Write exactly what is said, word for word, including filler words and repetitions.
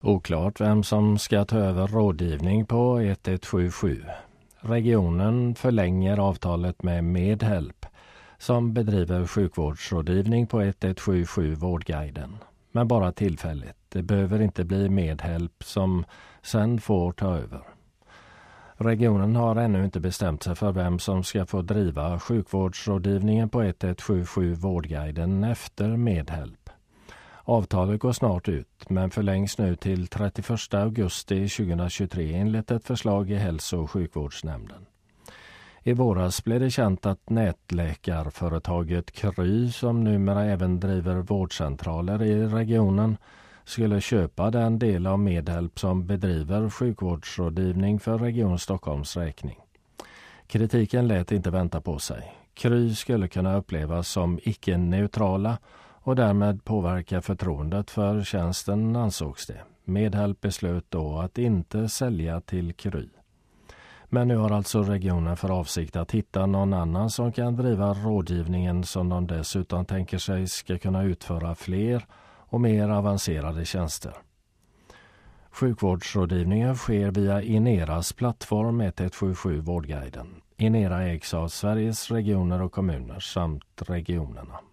Oklart vem som ska ta över rådgivning på ett ett sju sju. Regionen förlänger avtalet med Medhelp som bedriver sjukvårdsrådgivning på ett ett sju sju Vårdguiden. Men bara tillfälligt. Det behöver inte bli Medhelp som sen får ta över. Regionen har ännu inte bestämt sig för vem som ska få driva sjukvårdsrådgivningen på ett ett sju sju Vårdguiden efter Medhelp. Avtalet går snart ut men förlängs nu till trettioförsta augusti tjugohundratjugotre enligt ett förslag i hälso- och sjukvårdsnämnden. I våras blev det känt att nätläkarföretaget Kry, som numera även driver vårdcentraler i regionen, skulle köpa den del av Medhelp som bedriver sjukvårdsrådgivning för Region Stockholms räkning. Kritiken lät inte vänta på sig. Kry skulle kunna upplevas som icke-neutrala och därmed påverka förtroendet för tjänsten, ansågs det. Medhelp beslöt då att inte sälja till Kry. Men nu har alltså regionen för avsikt att hitta någon annan som kan driva rådgivningen, som de dessutom tänker sig ska kunna utföra fler och mer avancerade tjänster. Sjukvårdsrådgivningen sker via Ineras plattform ett ett sju sju Vårdguiden. Inera ägs av Sveriges regioner och kommuner samt regionerna.